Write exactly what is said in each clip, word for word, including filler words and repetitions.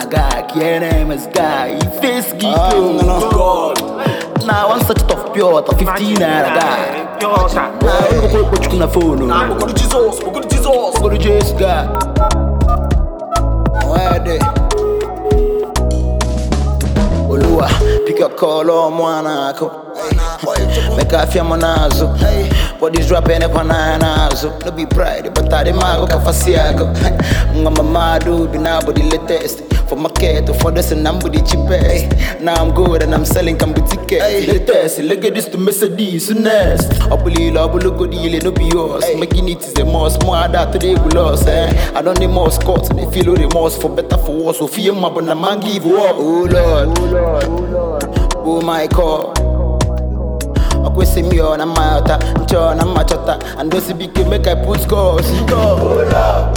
my guy, your name is guy. He face geek, Ah, oh no, God. Now one such of pure, fifteen naira guy. Now you go put you on the phone. Nah, we go to Jesus, we go to Jesus. Go to Jesus guy. Where they? Oluwa, pick your call on Monaco. Make a few monazo. Body's dropping up on nazo. No be pride, but I demand go for Siago. I'm a madu, be now body latest. For market, for this and I'm body cheapest. Now I'm good and I'm selling can be ticket. Latest, look at this to Mercedes, next. I believe I will look good, no be yours. Making it is the most more that today we lost. Eh? I don't need more scouts, they feel remorse for better for worse. So fear my but man give up. Oh Lord, oh Lord, oh Lord, oh my God. I see me on a mata, John and Machata, and those big make I put scores. Oh Lord,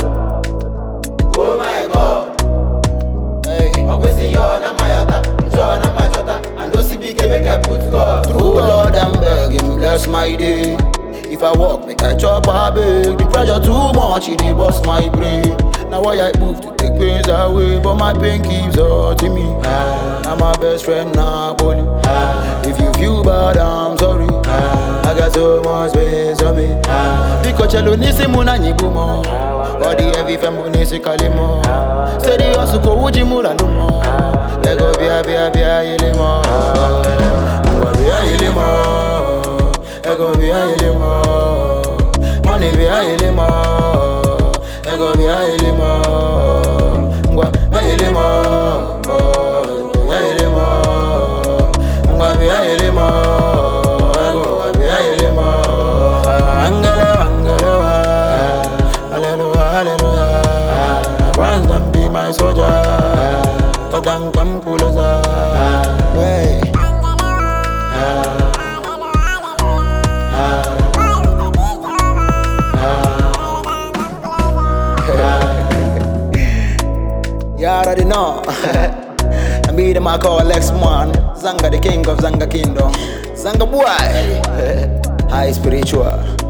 oh my God. Hey, I see you on a mata, John and Machata, and those big make I put scores. Oh Lord, I'm begging, bless my day. If I walk, make I chop a bag. The pressure too much, it bust my brain. Now why I move to take pains away, but my pain keeps hurting me. I'm my best friend now, bully. If you feel bad, I'm sorry. I got so much space on me. Because cello nisi muna nyibumo. Body heavy fembo nisi kalimo. Steady also go uji mura lumo. Lego bia bia bia yelimo. Lego bia yelimo. Lego bia yelimo. Money bia yelimo. Lego bia yelimo. Ngwa bia yelimo. Bia yelimo. Ngwa bia yelimo. My soldier, Tadang Kampulaza. Hey. You already know. I meet him, I call Lex Man. Zanga, the king of Zanga Kingdom. Zanga boy. High spiritual.